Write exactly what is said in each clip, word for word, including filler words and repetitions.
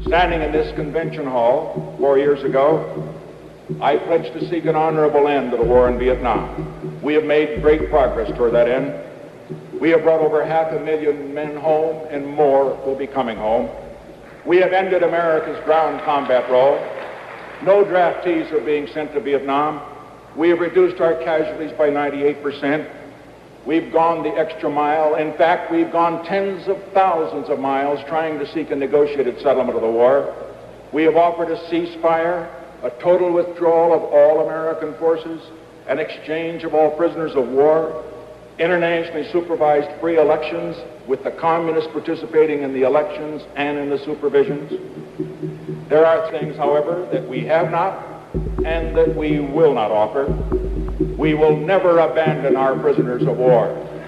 Standing in this convention hall four years ago, I pledged to seek an honorable end to the war in Vietnam. We have made great progress toward that end. We have brought over half a million men home, and more will be coming home. We have ended America's ground combat role. No draftees are being sent to Vietnam. We have reduced our casualties by ninety-eight percent. We've gone the extra mile. In fact, we've gone tens of thousands of miles trying to seek a negotiated settlement of the war. We have offered a ceasefire, a total withdrawal of all American forces, an exchange of all prisoners of war, internationally supervised free elections with the communists participating in the elections and in the supervisions. There are things, however, that we have not and that we will not offer. We will never abandon our prisoners of war.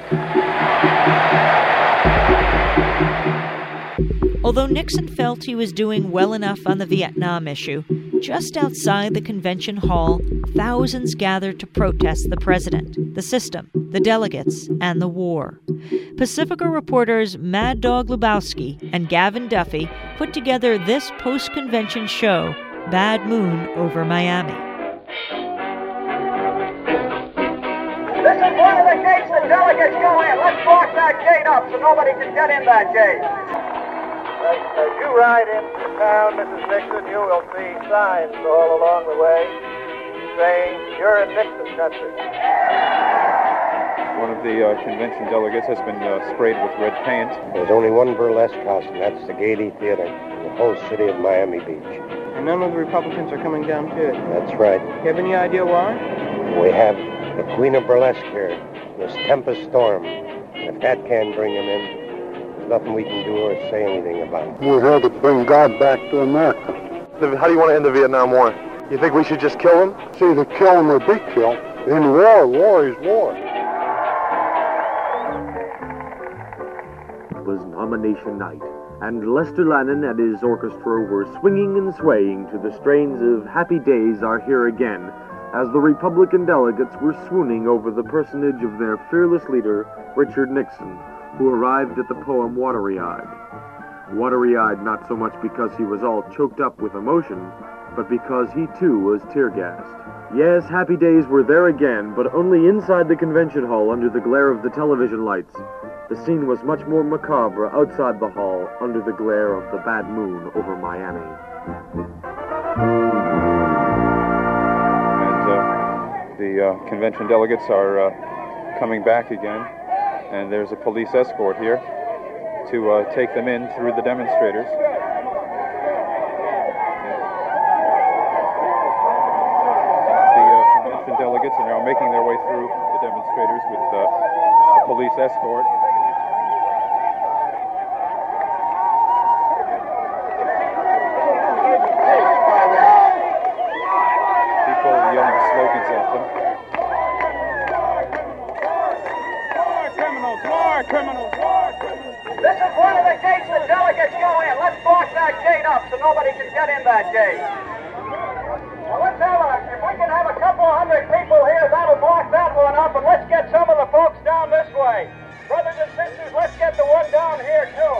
Although Nixon felt he was doing well enough on the Vietnam issue, just outside the convention hall, thousands gathered to protest the president, the system, the delegates, and the war. Pacifica reporters Mad Dog Lubowski and Gavin Duffy put together this post-convention show, Bad Moon over Miami. This is one of the gates the delegates go in. Let's block that gate up so nobody can get in that gate. As you ride into town, Missus Nixon, you will see signs all along the way saying, "You're in Nixon country." One of the uh, convention delegates has been uh, sprayed with red paint. There's only one burlesque house, and that's the Gaiety Theater in the whole city of Miami Beach. And none of the Republicans are coming down to it. That's right. You have any idea why? We have the Queen of Burlesque here, Miss Tempest Storm. And if that can't bring him in, there's nothing we can do or say anything about. We're here to bring God back to America. How do you want to end the Vietnam War? You think we should just kill him? It's either kill him or be killed. In war, war is war. It was nomination night, and Lester Lannon and his orchestra were swinging and swaying to the strains of Happy Days Are Here Again, as the Republican delegates were swooning over the personage of their fearless leader, Richard Nixon, who arrived at the poem Watery-Eyed. Watery-eyed not so much because he was all choked up with emotion, but because he too was tear-gassed. Yes, Happy Days were there again, but only inside the convention hall under the glare of the television lights. The scene was much more macabre outside the hall under the glare of the bad moon over Miami. And uh, the uh, convention delegates are uh, coming back again, and there's a police escort here to uh, take them in through the demonstrators. Delegates are now making their way through the demonstrators with uh, a police escort. People yelling slogans at them. More criminals, more criminals, more criminals. This is one of the gates the delegates go in. Let's block that gate up so nobody can get in that gate. Well, let's have a, if we can have a couple of hundred people here, that'll block that one up, and let's get some of the folks down this way. Brothers and sisters, let's get the one down here, too.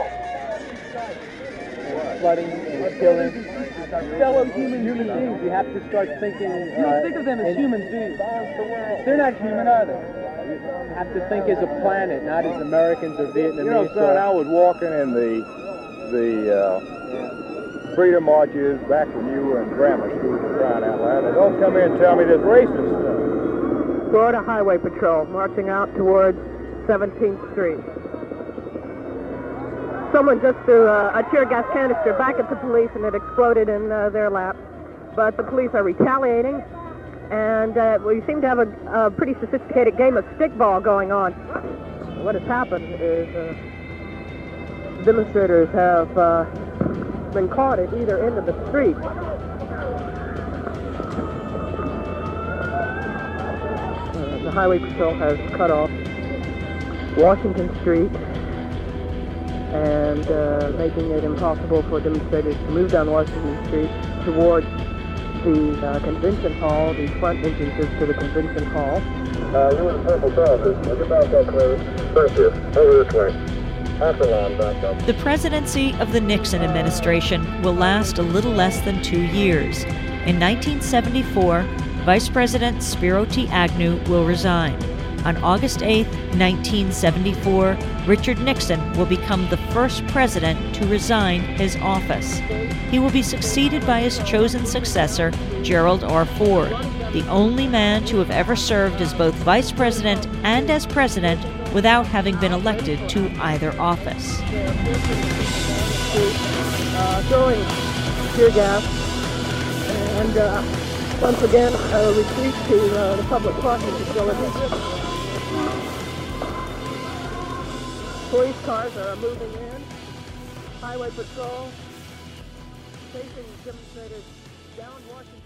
Flooding and killing. Fellow human human beings, you have to start thinking... You don't uh, think of them as human beings. They're not human, are they? You have to think as a planet, not as Americans or Vietnamese. You know, son, I was walking in the... the... Uh, Freedom marches back when you were in grammar school, for crying out loud. And don't come in and tell me this racist stuff. Florida Highway Patrol marching out towards seventeenth Street. Someone just threw a, a tear gas canister back at the police and it exploded in uh, their lap. But the police are retaliating, and uh, we seem to have a, a pretty sophisticated game of stickball going on. What has happened is uh, demonstrators have uh, been caught at either end of the street. Uh, the Highway Patrol has cut off Washington Street and uh, making it impossible for demonstrators to move down Washington Street towards the uh, convention hall, the front entrances to the convention hall. Uh, you in purple trousers. Get back up, please. Thank you. Over this way. The presidency of the Nixon administration will last a little less than two years. In nineteen seventy-four, Vice President Spiro T. Agnew will resign. On August eighth, nineteen seventy-four, Richard Nixon will become the first president to resign his office. He will be succeeded by his chosen successor, Gerald R. Ford, the only man to have ever served as both vice president and as president without having been elected to either office. Uh, throwing tear gas and uh, once again a retreat to uh, the public parking facility. Police cars are moving in. Highway patrol chasing demonstrators down Washington.